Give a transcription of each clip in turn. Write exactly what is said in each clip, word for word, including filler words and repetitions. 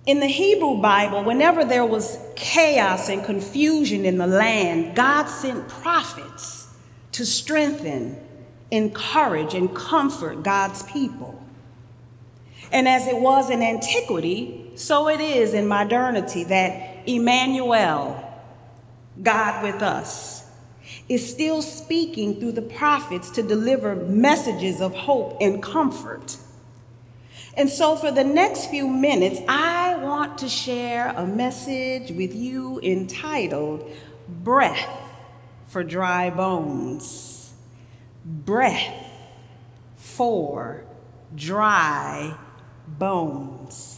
In the Hebrew Bible, whenever there was chaos and confusion in the land, God sent prophets to strengthen, encourage, and comfort God's people. And as it was in antiquity, so it is in modernity that Emmanuel, God with us, is still speaking through the prophets to deliver messages of hope and comfort. And so for the next few minutes, I want to share a message with you entitled Breath for Dry Bones. Breath for dry bones.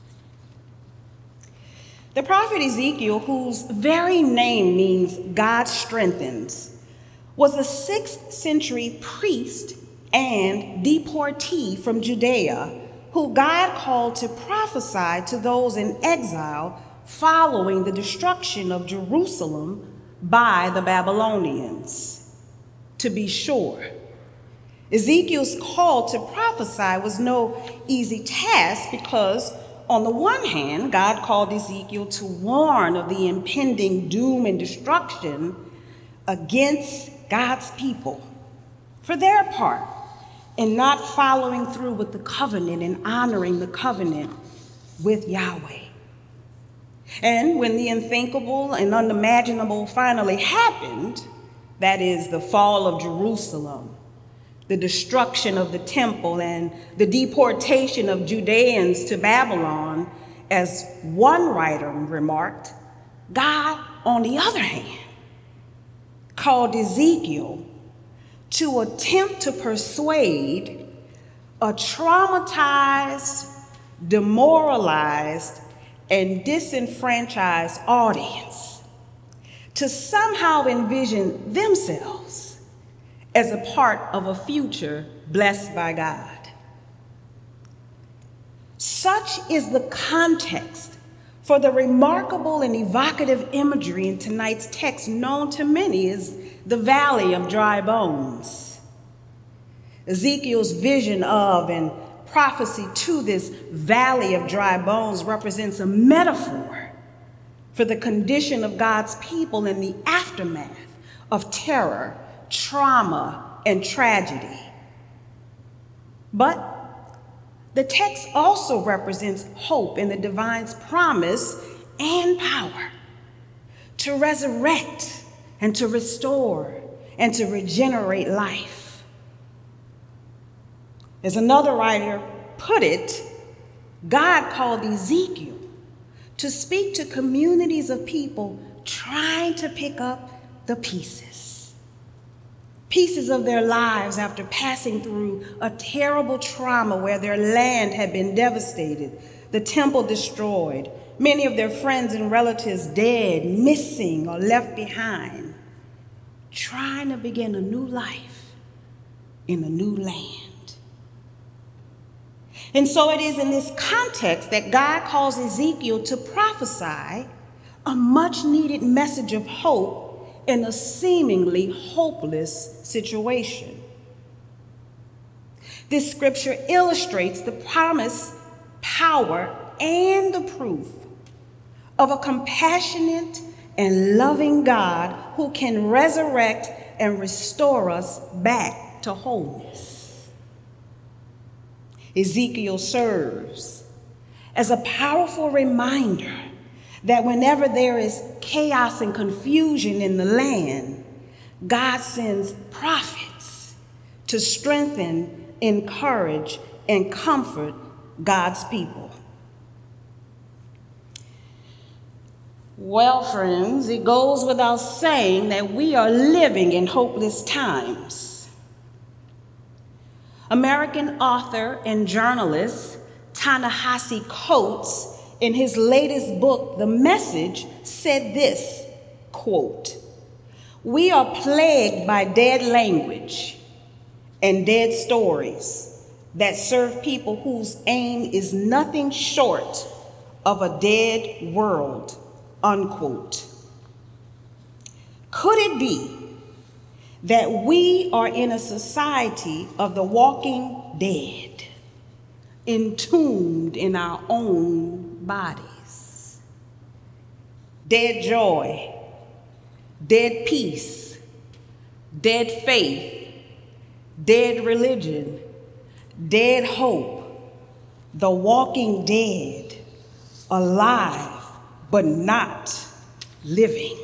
The prophet Ezekiel, whose very name means God strengthens, was a sixth century priest and deportee from Judea who God called to prophesy to those in exile following the destruction of Jerusalem by the Babylonians. To be sure, Ezekiel's call to prophesy was no easy task because, on the one hand, God called Ezekiel to warn of the impending doom and destruction against God's people for their part in not following through with the covenant and honoring the covenant with Yahweh. And when the unthinkable and unimaginable finally happened, that is, the fall of Jerusalem, the destruction of the temple, and the deportation of Judeans to Babylon, as one writer remarked, God, on the other hand, called Ezekiel to attempt to persuade a traumatized, demoralized, and disenfranchised audience to somehow envision themselves as a part of a future blessed by God. Such is the context for the remarkable and evocative imagery in tonight's text, known to many as the Valley of Dry Bones. Ezekiel's vision of and prophecy to this Valley of Dry Bones represents a metaphor for the condition of God's people in the aftermath of terror, trauma, and tragedy. But the text also represents hope in the divine's promise and power to resurrect and to restore and to regenerate life. As another writer put it, God called Ezekiel to speak to communities of people trying to pick up the pieces. Pieces of their lives after passing through a terrible trauma where their land had been devastated, the temple destroyed, many of their friends and relatives dead, missing, or left behind, trying to begin a new life in a new land. And so it is in this context that God calls Ezekiel to prophesy a much-needed message of hope in a seemingly hopeless situation. This scripture illustrates the promise, power, and the proof of a compassionate and loving God who can resurrect and restore us back to wholeness. Ezekiel serves as a powerful reminder that whenever there is chaos and confusion in the land, God sends prophets to strengthen, encourage, and comfort God's people. Well, friends, it goes without saying that we are living in hopeless times. American author and journalist Ta-Nehisi Coates, in his latest book, The Message, said this, quote, "We are plagued by dead language and dead stories that serve people whose aim is nothing short of a dead world," unquote. Could it be that we are in a society of the walking dead, entombed in our own bodies. Dead joy, dead peace, dead faith, dead religion, dead hope, the walking dead, alive but not living.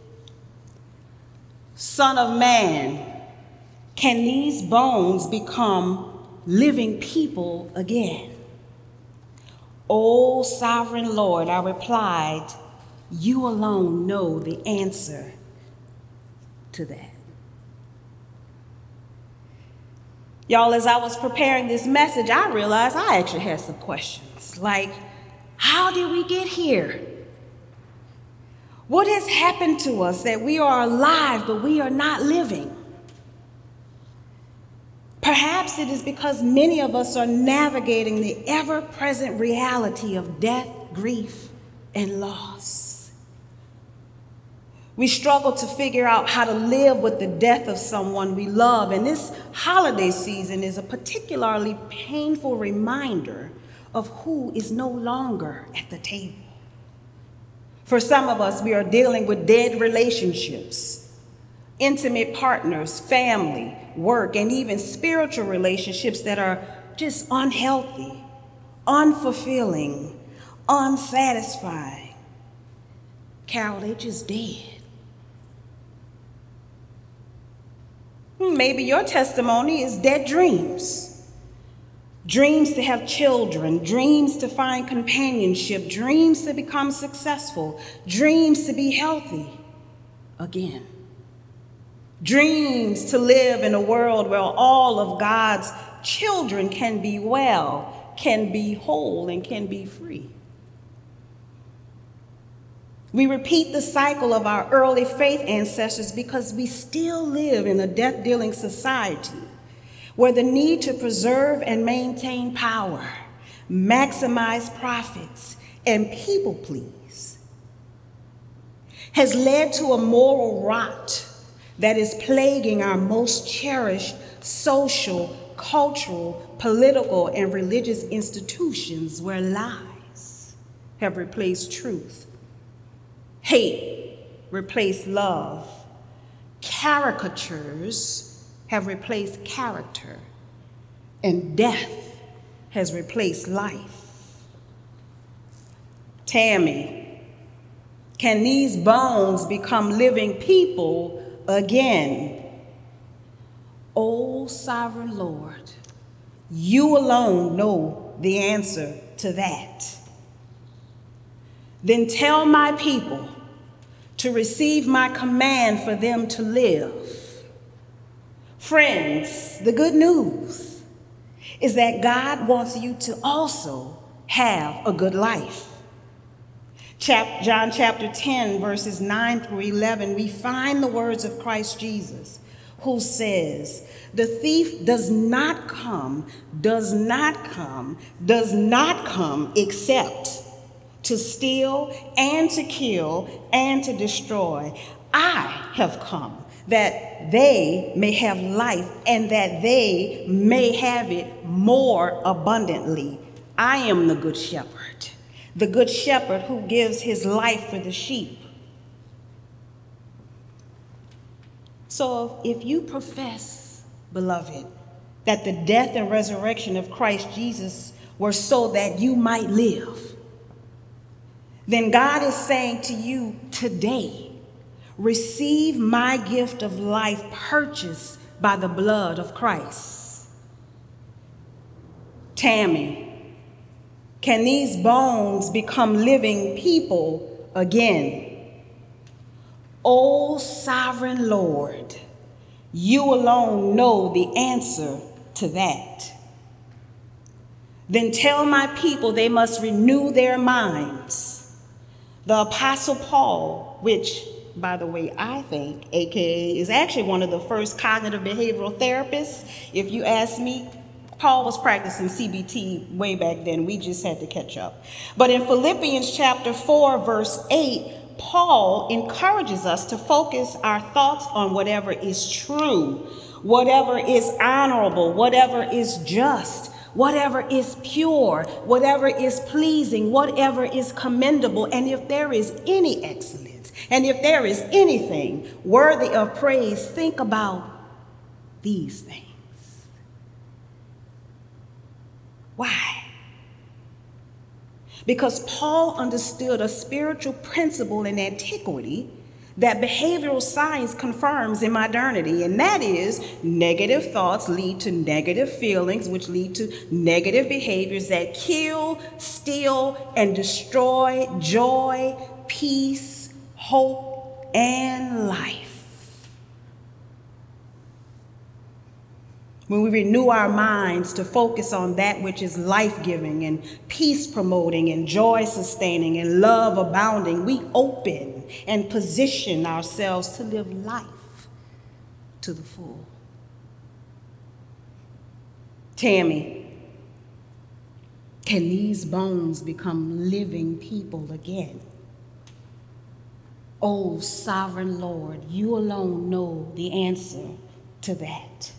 Son of man, can these bones become living people again? O sovereign Lord, I replied, you alone know the answer to that. Y'all, as I was preparing this message, I realized I actually had some questions. Like, how did we get here? What has happened to us that we are alive, but we are not living? Perhaps it is because many of us are navigating the ever-present reality of death, grief, and loss. We struggle to figure out how to live with the death of someone we love, and this holiday season is a particularly painful reminder of who is no longer at the table. For some of us, we are dealing with dead relationships, intimate partners, family, work, and even spiritual relationships that are just unhealthy, unfulfilling, unsatisfying. Carol, they just dead. Maybe your testimony is dead dreams. Dreams to have children, dreams to find companionship, dreams to become successful, dreams to be healthy again. Dreams to live in a world where all of God's children can be well, can be whole, and can be free. We repeat the cycle of our early faith ancestors because we still live in a death-dealing society where the need to preserve and maintain power, maximize profits, and people please has led to a moral rot that is plaguing our most cherished social, cultural, political, and religious institutions where lies have replaced truth, hate replaced love, caricatures have replaced character, and death has replaced life. Tammy, can these bones become living people again? O sovereign Lord, you alone know the answer to that. Then tell my people to receive my command for them to live. Friends, the good news is that God wants you to also have a good life. Chap- John chapter ten, verses nine through eleven, we find the words of Christ Jesus, who says, the thief does not come, does not come, does not come except to steal and to kill and to destroy. I have come that they may have life and that they may have it more abundantly. I am the good shepherd, the good shepherd who gives his life for the sheep. So if you profess, beloved, that the death and resurrection of Christ Jesus were so that you might live, then God is saying to you today, receive my gift of life purchased by the blood of Christ. Tammy, can these bones become living people again? O sovereign Lord, you alone know the answer to that. Then tell my people they must renew their minds. The Apostle Paul, which, by the way, I think, A K A, is actually one of the first cognitive behavioral therapists. If you ask me, Paul was practicing C B T way back then. We just had to catch up. But in Philippians chapter four, verse eight, Paul encourages us to focus our thoughts on whatever is true, whatever is honorable, whatever is just, whatever is pure, whatever is pleasing, whatever is commendable, and if there is any excellence, and if there is anything worthy of praise, think about these things. Why? Because Paul understood a spiritual principle in antiquity that behavioral science confirms in modernity, and that is negative thoughts lead to negative feelings, which lead to negative behaviors that kill, steal, and destroy joy, peace, hope, and life. When we renew our minds to focus on that which is life-giving and peace-promoting and joy-sustaining and love abounding, we open and position ourselves to live life to the full. Tammy, can these bones become living people again? Oh, sovereign Lord, you alone know the answer to that.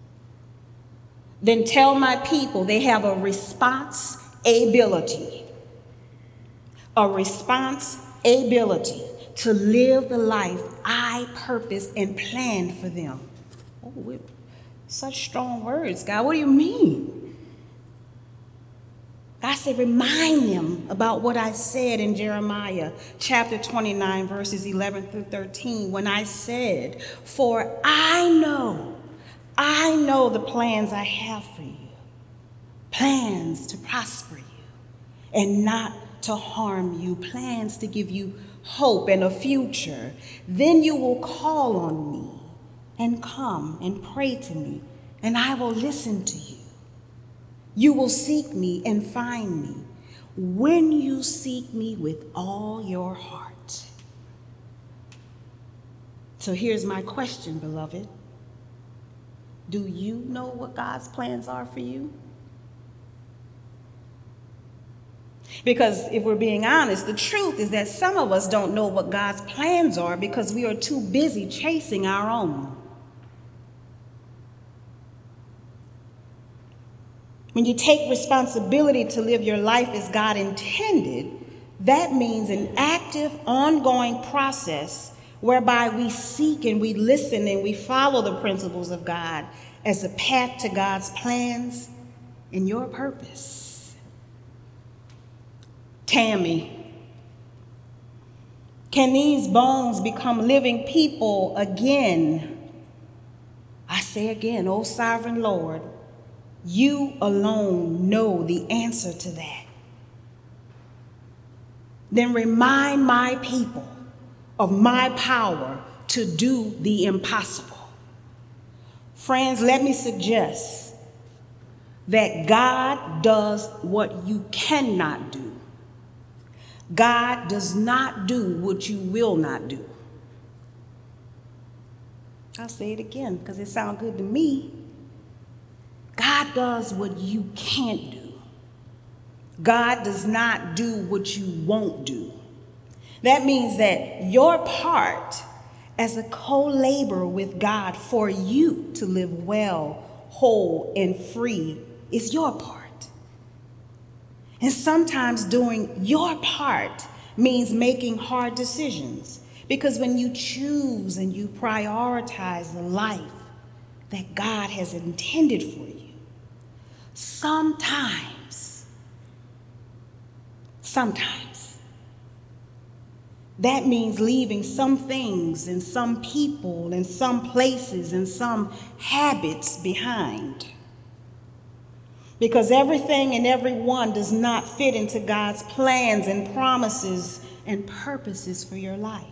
Then tell my people they have a response ability, a response ability to live the life I purposed and planned for them. Oh, such strong words, God. What do you mean? God said, remind them about what I said in Jeremiah chapter twenty-nine, verses eleven through thirteen, when I said, for I know I know the plans I have for you, plans to prosper you and not to harm you, plans to give you hope and a future. Then you will call on me and come and pray to me, and I will listen to you. You will seek me and find me when you seek me with all your heart. So here's my question, beloved. Do you know what God's plans are for you? Because if we're being honest, the truth is that some of us don't know what God's plans are because we are too busy chasing our own. When you take responsibility to live your life as God intended, that means an active, ongoing process whereby we seek and we listen and we follow the principles of God as a path to God's plans and your purpose. Tammy, can these bones become living people again? I say again, oh sovereign Lord, you alone know the answer to that. Then remind my people of my power to do the impossible. Friends, let me suggest that God does what you cannot do. God does not do what you will not do. I'll say it again because it sounds good to me. God does what you can't do. God does not do what you won't do. That means that your part as a co-laborer with God for you to live well, whole, and free is your part. And sometimes doing your part means making hard decisions, because when you choose and you prioritize the life that God has intended for you, sometimes, sometimes, that means leaving some things and some people and some places and some habits behind. Because everything and everyone does not fit into God's plans and promises and purposes for your life.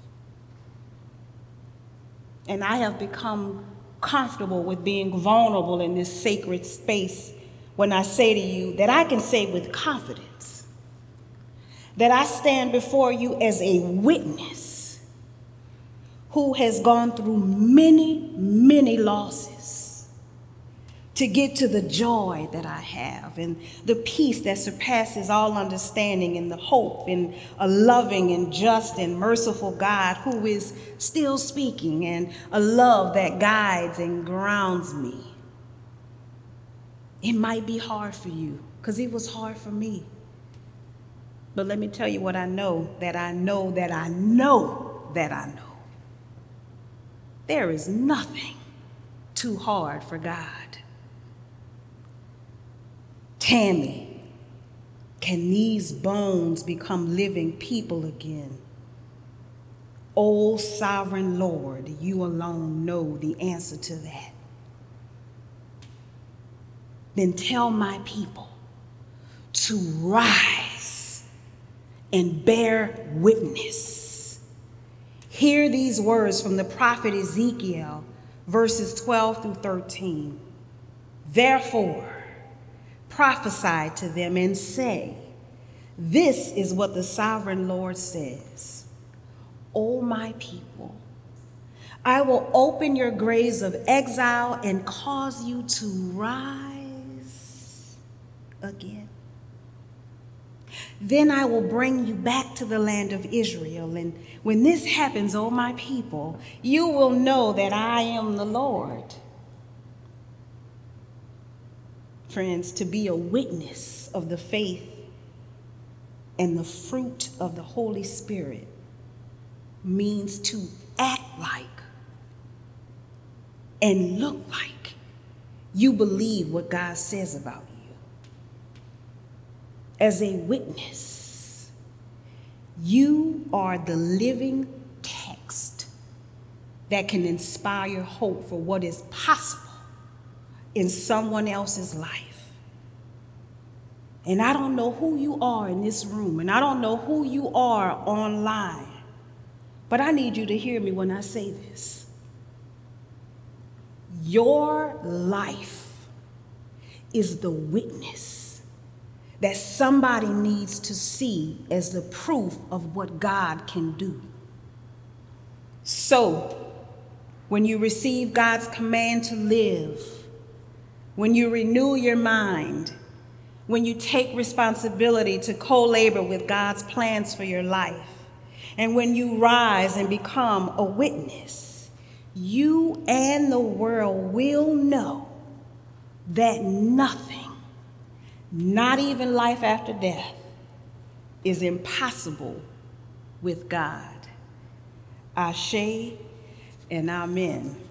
And I have become comfortable with being vulnerable in this sacred space when I say to you that I can say with confidence that I stand before you as a witness who has gone through many, many losses to get to the joy that I have and the peace that surpasses all understanding and the hope in a loving and just and merciful God who is still speaking, and a love that guides and grounds me. It might be hard for you, because it was hard for me. But let me tell you what I know, that I know, that I know, that I know. There is nothing too hard for God. Tammy, can these bones become living people again? O sovereign Lord, you alone know the answer to that. Then tell my people to rise and bear witness. Hear these words from the prophet Ezekiel, verses twelve through thirteen. Therefore, prophesy to them and say, this is what the sovereign Lord says. O my people, I will open your graves of exile and cause you to rise again. Then I will bring you back to the land of Israel. And when this happens, O my people, you will know that I am the Lord. Friends, to be a witness of the faith and the fruit of the Holy Spirit means to act like and look like you believe what God says about you. As a witness, you are the living text that can inspire hope for what is possible in someone else's life. And I don't know who you are in this room, and I don't know who you are online, but I need you to hear me when I say this. Your life is the witness that somebody needs to see as the proof of what God can do. So, when you receive God's command to live, when you renew your mind, when you take responsibility to co-labor with God's plans for your life, and when you rise and become a witness, you and the world will know that nothing, not even life after death, is impossible with God. Ashe and amen.